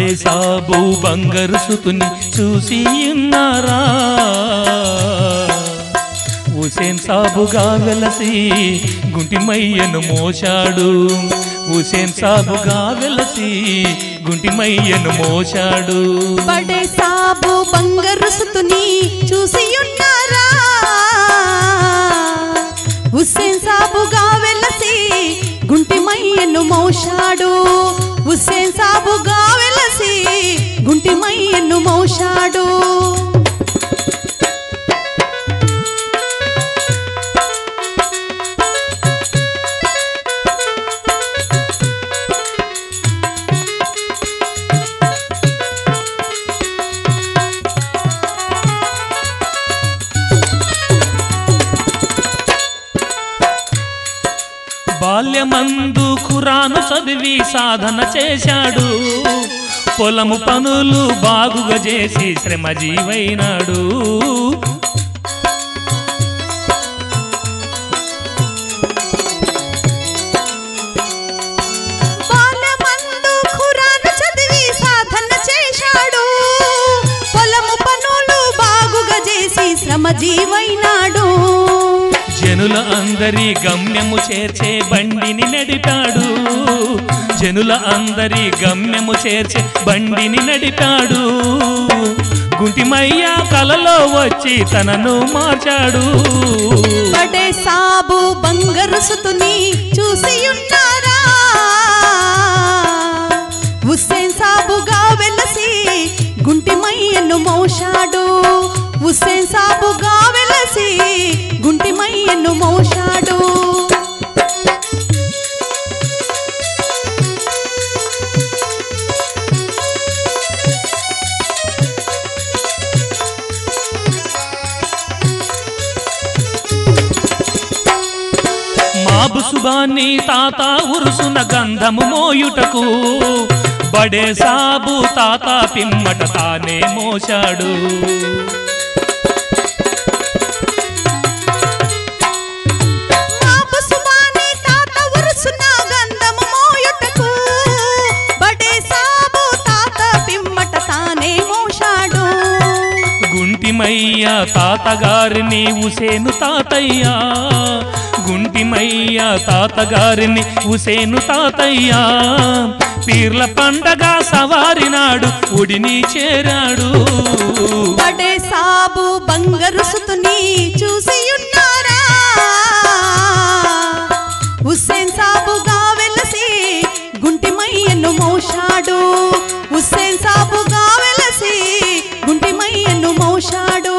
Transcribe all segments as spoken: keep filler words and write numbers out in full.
బడే సాబు బంగారు సుతుని చూసి ఉన్నారా హుసేన్ సాబుగా వెలసి గుంటిమయ్యను మోశాడు హుసేన్ సాబుగా వెలసి గుంటిమయ్యను మోశాడు బడే సాబు బంగారు సుతుని చూసి ఉన్నారా హుసేన్ సాబుగా వెలసి గుంటిమయ్యను మోశాడు హుసేన్ సాబుగా వెలసి గుంటిమయ్యను మోశాడు బాల్యమందు ఖురాను చదివి సాధన చేశాడు పొలము పనులు బాగుగా చేసి శ్రమజీవైనాడు బాల్యమందు ఖురాను చదివి సాధన చేశాడు పొలము పనులు బాగుగా చేసి శ్రమజీవైనాడు జనుల అందరి గమ్యము చేర్చే బండిని నడిపాడు జనుల అందరి గమ్యము చేర్చే బండిని నడిపాడు గుంటిమయ్య కలలో వచ్చి తనను మార్చాడు బడే సాబు బంగారు సుతుని చూసి ఉన్నారా హుసేన్ సాబుగా వెలసి గుంటిమయ్యను మోశాడు హుసేన్ సాబుగా వెలసి గుంటిమయ్యను మోశాడు మాబు సుబాని తాత ఉరుసున గంధము మోయుటకు బడే సాబు తాత పిమ్మట తానే మోశాడు గుంటిమయ్య తాతగారిని హుసేను తాతయ్య గుంటిమయ్య తాతగారిని హుసేను తాతయ్య పీర్ల పండగ సవారినాడు ఉడిని చేరాడు బడే సాబు బంగారు సుతుని చూసి ఉన్నారా హుసేన్ సాబుగా వెలసి గుంటిమయ్యను మోశాడు హుసేన్ సాబుగా వెలసి గుంటిమయ్యను మోశాడు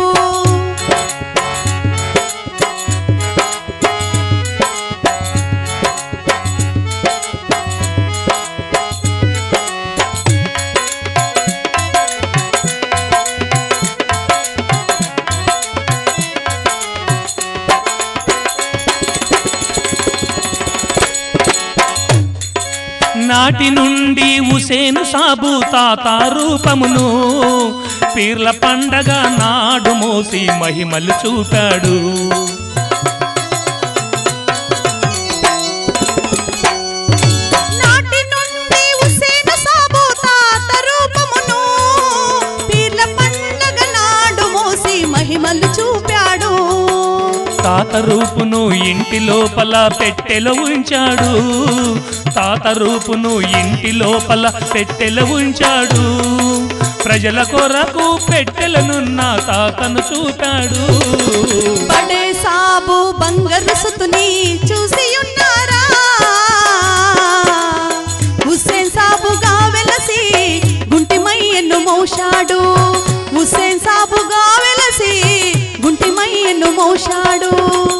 నాటి నుండి హుసేను సాబు తాత రూపమును పీర్ల పండగ నాడు మోసి మహిమలు చూపాడు నాటి నుండి హుసేను సాబు తాత రూపమును పీర్ల పండగ నాడు మోసి మహిమలు చూపాడు తాత రూపును ఇంటి లోపల పెట్టెలో ఉంచాడు తాత రూపును ఇంటి లోపల పెట్టెలో ఉంచాడు ప్రజల కొరకు పెట్టెలనున్న తాతను చూపాడు బడే సాబు బంగారు సుతుని చూసి ఉన్నారా హుసేన్ సాబుగా వెలసి గుంటిమయ్యను మోశాడు హుసేన్ సాబుగా వెలసి గుంటిమయ్యను మోశాడు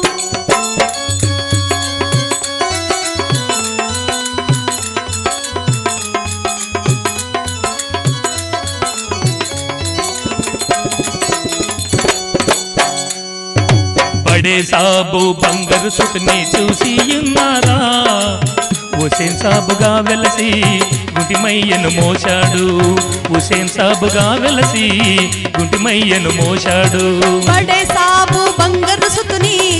బడే సాబు బంగారు సుతుని చూసి ఉన్నారా హుసేన్ సాబుగా వెలసి గుంటిమయ్యను మోశాడు హుసేన్ సాబుగా వెలసి గుంటిమయ్యను మోశాడు బడే సాబు బంగారు సుతుని